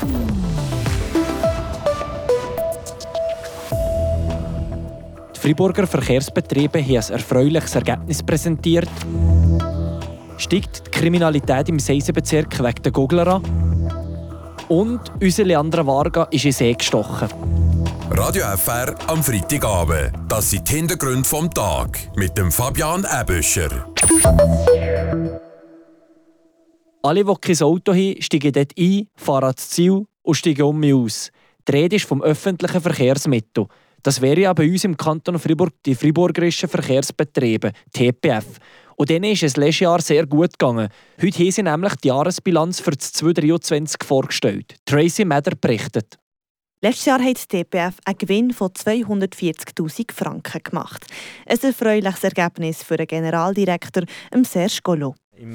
Die Freiburger Verkehrsbetriebe haben ein erfreuliches Ergebnis präsentiert. Steigt die Kriminalität im Seisenbezirk wegen der Goggler an. Und unser Leandra Varga ist in See gestochen. Radio FR am Freitagabend. Das sind die Hintergründe vom Tag mit dem Fabian Ebüscher. Alle, die kein Auto haben, steigen dort ein, fahren ans Ziel und steigen um mich aus. Die Rede ist vom öffentlichen Verkehrsmittel. Das wäre ja bei uns im Kanton Freiburg die Freiburgerischen Verkehrsbetriebe, TPF. Und denen ist es letztes Jahr sehr gut gegangen. Heute haben sie nämlich die Jahresbilanz für das 2023 vorgestellt. Tracy Meder berichtet. Letztes Jahr hat die TPF einen Gewinn von 240'000 Franken gemacht. Ein erfreuliches Ergebnis für den Generaldirektor Serge Collot. Im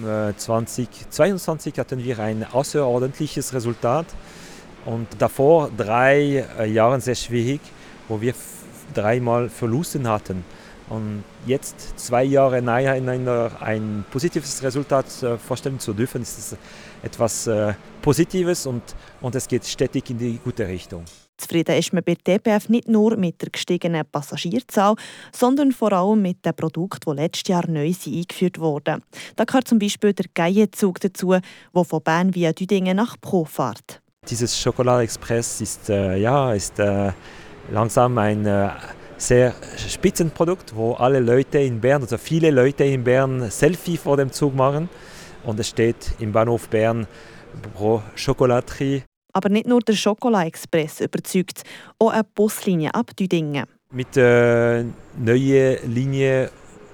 2022 hatten wir ein außerordentliches Resultat und davor 3 Jahre sehr schwierig, wo wir 3-mal Verlusten hatten. Und jetzt 2 Jahre nacheinander ein positives Resultat vorstellen zu dürfen, ist etwas Positives und es geht stetig in die gute Richtung. Zufrieden ist man bei der TPF nicht nur mit der gestiegenen Passagierzahl, sondern vor allem mit den Produkten, die letztes Jahr neu eingeführt wurden. Da gehört zum Beispiel der Geijezug dazu, der von Bern via Düdingen nach Po fährt. Dieses Chocolat Express ist langsam ein sehr Spitzenprodukt, wo alle Leute in Bern, also viele Leute in Bern, Selfie vor dem Zug machen. Und es steht im Bahnhof Bern pro Chocolaterie. Aber nicht nur der Chocolat Express überzeugt, auch eine Buslinie ab Düdingen. Mit der neuen Linie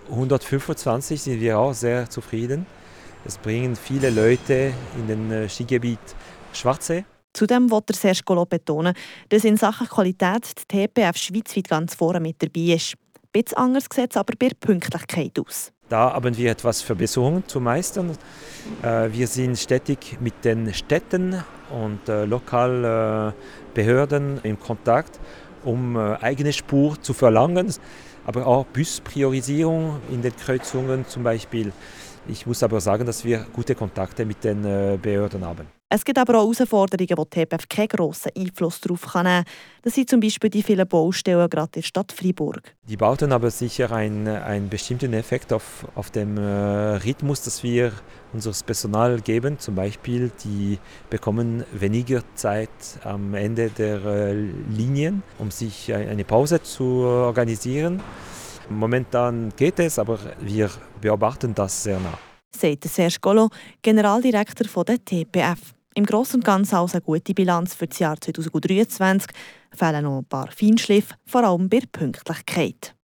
125 sind wir auch sehr zufrieden. Es bringen viele Leute in den Skigebiet Schwarzsee. Zudem will der Serge Collot betonen, dass in Sachen Qualität die TPF schweizweit ganz vorne mit dabei ist. Ein bisschen anders sieht es aber bei der Pünktlichkeit aus. Da haben wir etwas Verbesserungen zu meistern. Wir sind stetig mit den Städten und lokalen Behörden in Kontakt, um eigene Spur zu verlangen, aber auch Buspriorisierung in den Kreuzungen zum Beispiel. Ich muss aber sagen, dass wir gute Kontakte mit den Behörden haben. Es gibt aber auch Herausforderungen, wo die TPF keinen grossen Einfluss darauf nehmen kann. Das sind zum Beispiel die vielen Baustellen gerade in der Stadt Freiburg. Die Bauten haben sicher einen bestimmten Effekt auf den Rhythmus, dass wir unseres Personal geben. Zum Beispiel, die bekommen weniger Zeit am Ende der Linien, um sich eine Pause zu organisieren. Momentan geht es, aber wir beobachten das sehr nah. Sagt Serge Collot, Generaldirektor der TPF. Im Großen und Ganzen also eine gute Bilanz für das Jahr 2023. Fehlen noch ein paar Feinschliffe, vor allem bei der Pünktlichkeit.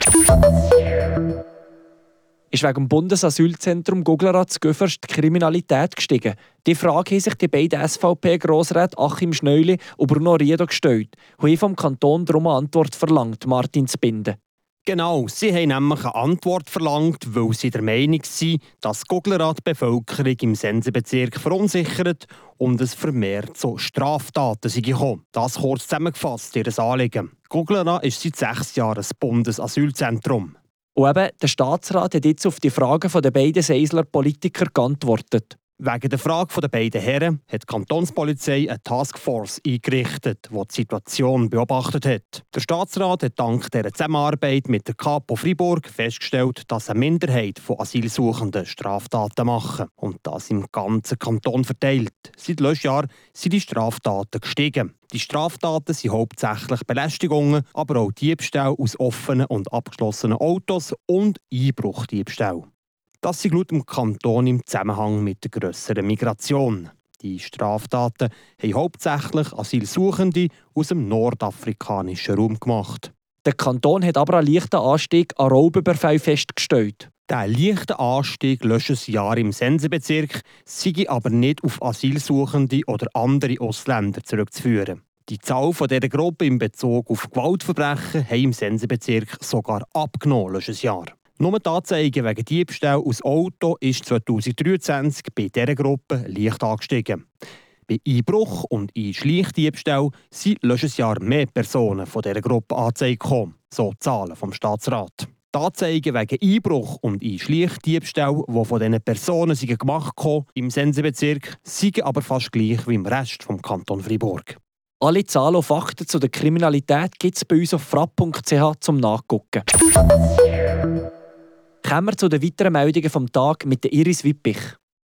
Ist wegen dem Bundesasylzentrum Guglerat zu Göffers die Kriminalität gestiegen? Die Frage haben sich die beiden SVP-Grossräte Achim Schneuli und Bruno Riedo gestellt und haben vom Kanton darum eine Antwort verlangt, Martin Zbinden. Genau, sie haben nämlich eine Antwort verlangt, weil sie der Meinung sind, dass Guglerat die Bevölkerung im Sensenbezirk verunsichert und es vermehrt zu Straftaten sei gekommen. Das kurz zusammengefasst, ihr Anliegen. Guglerat ist seit 6 Jahren ein Bundesasylzentrum. Und eben, der Staatsrat hat jetzt auf die Fragen der beiden Seisler Politiker geantwortet. Wegen der Frage der beiden Herren hat die Kantonspolizei eine Taskforce eingerichtet, die die Situation beobachtet hat. Der Staatsrat hat dank dieser Zusammenarbeit mit der Kapo Freiburg festgestellt, dass eine Minderheit von Asylsuchenden Straftaten machen. Und das im ganzen Kanton verteilt. Seit Löschjahr sind die Straftaten gestiegen. Die Straftaten sind hauptsächlich Belästigungen, aber auch Diebstähle aus offenen und abgeschlossenen Autos und Einbruchdiebstähle. Das sind laut dem Kanton im Zusammenhang mit der grösseren Migration. Die Straftaten haben hauptsächlich Asylsuchende aus dem nordafrikanischen Raum gemacht. Der Kanton hat aber einen leichten Anstieg an Raubüberfällen festgestellt. Der leichte Anstieg letztes Jahr im Sensenbezirk sei aber nicht auf Asylsuchende oder andere Ausländer zurückzuführen. Die Zahl dieser Gruppe in Bezug auf Gewaltverbrechen hat im Sensenbezirk sogar abgenommen letztes Jahr. Nur die Anzeigen wegen Diebstahl aus Auto ist 2023 bei dieser Gruppe leicht angestiegen. Bei Einbruch und Schleichdiebstahl sind letztes Jahr mehr Personen von dieser Gruppe angezeigt gekommen, so die Zahlen vom Staatsrat. Die Anzeigen wegen Einbruch und Schleichdiebstahl, die von diesen Personen gemacht wurden, im Sensenbezirk, seien aber fast gleich wie im Rest des Kantons Freiburg. Alle Zahlen und Fakten zu der Kriminalität gibt es bei uns auf frapp.ch zum Nachgucken. Kommen wir zu den weiteren Meldungen vom Tag mit der Iris Wippich.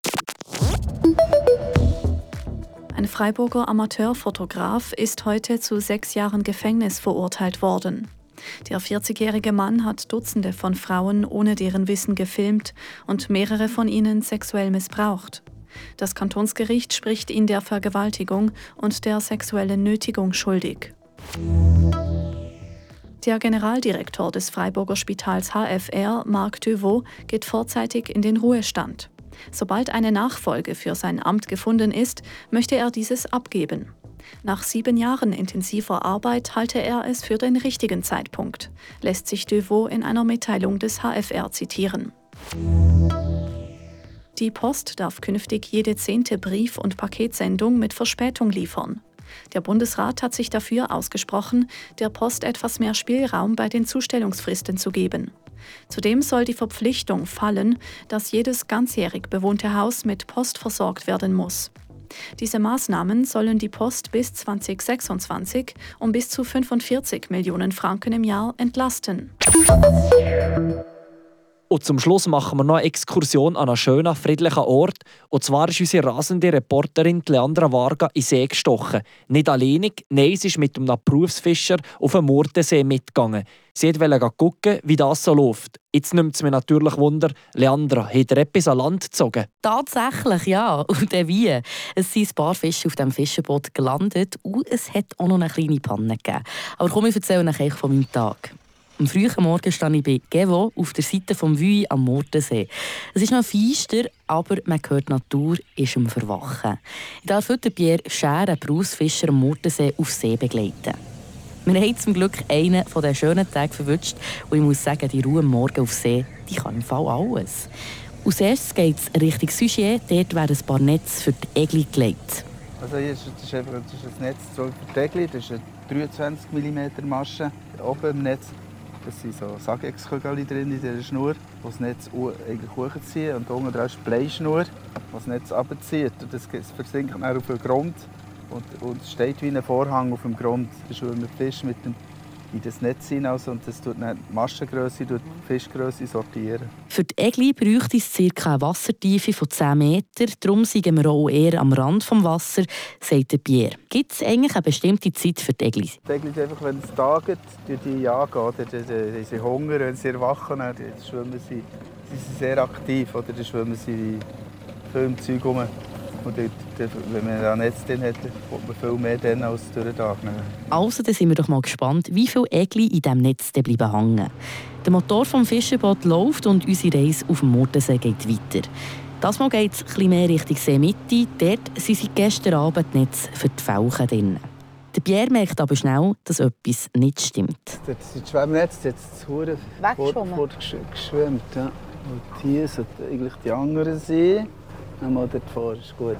Ein Freiburger Amateurfotograf ist heute zu 6 Jahren Gefängnis verurteilt worden. Der 40-jährige Mann hat Dutzende von Frauen ohne deren Wissen gefilmt und mehrere von ihnen sexuell missbraucht. Das Kantonsgericht spricht ihn der Vergewaltigung und der sexuellen Nötigung schuldig. Der Generaldirektor des Freiburger Spitals HFR, Marc Devaux, geht vorzeitig in den Ruhestand. Sobald eine Nachfolge für sein Amt gefunden ist, möchte er dieses abgeben. Nach 7 Jahren intensiver Arbeit halte er es für den richtigen Zeitpunkt, lässt sich Devaux in einer Mitteilung des HFR zitieren. Die Post darf künftig jede 10. Brief- und Paketsendung mit Verspätung liefern. Der Bundesrat hat sich dafür ausgesprochen, der Post etwas mehr Spielraum bei den Zustellungsfristen zu geben. Zudem soll die Verpflichtung fallen, dass jedes ganzjährig bewohnte Haus mit Post versorgt werden muss. Diese Maßnahmen sollen die Post bis 2026 um bis zu 45 Millionen Franken im Jahr entlasten. Und zum Schluss machen wir noch eine Exkursion an einen schönen, friedlichen Ort. Und zwar ist unsere rasende Reporterin Leandra Varga in See gestochen. Nicht alleinig, nein, sie ist mit einem Berufsfischer auf den Murtensee mitgegangen. Sie wollte schauen, wie das so läuft. Jetzt nimmt es mich natürlich Wunder, Leandra, hat ihr etwas an Land gezogen? Tatsächlich, ja. Und dann wie? Es sind ein paar Fische auf dem Fischenboot gelandet und es hat auch noch eine kleine Panne gegeben. Aber komm, ich erzähle euch von meinem Tag. Am frühen Morgen stand ich bei Gevo auf der Seite vom Vuy am Murtensee. Es ist noch feister, aber man hört, die Natur ist am Verwachen. Ich darf heute Pierre Scher, einen Berufsfischer am Murtensee, auf See begleiten. Wir haben zum Glück einen von diesen schönen Tagen verwünscht und ich muss sagen, die Ruhe am Morgen auf See, die kann im Fall alles. Als erstes geht es Richtung Sujet, dort werden ein paar Netze für die Egli gelegt. Also hier ist ein Netz für die Egli, das ist eine 23 mm Masche. Oben im Netz das sind so Sagex-Kügel drin in dieser Schnur, die das Netz eigentlich hochziehen. Und unten dran ist die Bleischnur, die das Netz runterzieht. Und das versinkt dann auf den Grund und steht wie ein Vorhang auf dem Grund. Da schwimmen die Fische in das Netz hinein und das tut dann die Maschengrösse, die Fischgrösse sortieren. Für die Egli bräuchte es ca. eine Wassertiefe von 10 Meter. Darum sind wir auch eher am Rand des Wassers, sagt Pierre. Gibt es eigentlich eine bestimmte Zeit für die Egli? Die Egli, einfach, wenn es taget, die jagen. Dann haben sie Hunger, wenn sie erwachen, dann schwimmen sie. Sie sind sehr aktiv, oder? Dann schwimmen sie viel im Zeug rum. Und dort, wenn man ein Netz drin hat, kommt man viel mehr dann als durch den Tag. Also, dann sind wir doch mal gespannt, wie viele Egli in diesem Netz bleiben hängen. Der Motor des Fischenboot läuft und unsere Reise auf dem Murtensee geht weiter. Das Mal geht es etwas mehr Richtung Seemitte. Dort sind sie gestern Abend Netz für die Felchen drin. Der Pierre merkt aber schnell, dass etwas nicht stimmt. Das sind die Schwemmnetze, jetzt fortgeschwemmt. Ja. Und hier sollten eigentlich die anderen sein. Einmal dort vor, ist gut.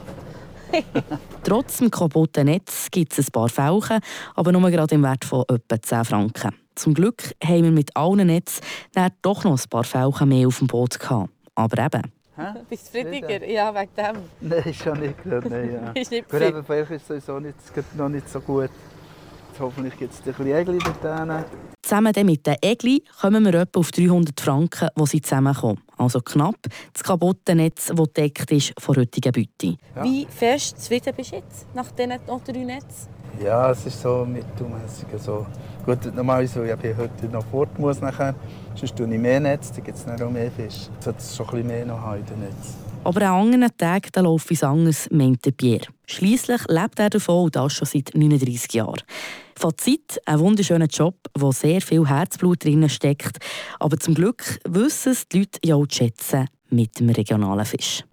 Trotz dem kaputten Netz gibt es ein paar Felchen, aber nur gerade im Wert von etwa 10 Franken. Zum Glück haben wir mit allen Netzen doch noch ein paar Felchen mehr auf dem Boot gehabt. Aber eben. Bist du zufriediger? Ja, wegen dem. Nein, schon nicht gerade. Nein, ja. Ist nicht gut, aber vielleicht ist es sowieso noch nicht so gut. Jetzt hoffentlich gibt es ein bisschen Egli dort. Zusammen mit den Egli kommen wir etwa auf 300 Franken, die sie zusammenkommen. Also knapp das kaputte Netz, das gedeckt ist von heutigen Beute. Ja. Wie fest zufrieden bist du jetzt nach diesen 3 Netzen? Ja, es ist so mittelmässig. Also, gut, normalerweise, weil ich heute noch fort muss, nachher, sonst tue ich mehr Netz, dann gibt es auch mehr Fisch. Jetzt sollte es schon ein bisschen mehr noch haben in den Netz. Aber an anderen Tagen läuft es anders, meint Pierre. Schliesslich lebt er davon und das schon seit 39 Jahren. Fazit: ein wunderschöner Job, wo sehr viel Herzblut drin steckt. Aber zum Glück wissen es die Leute ja auch zu schätzen mit dem regionalen Fisch.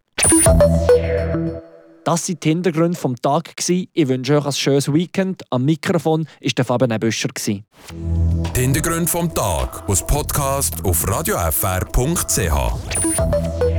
Das waren die Hintergründe des Tages. Ich wünsche euch ein schönes Weekend. Am Mikrofon war Fabian Büscher. Die Hintergründe des Tages als Podcast auf radiofr.ch.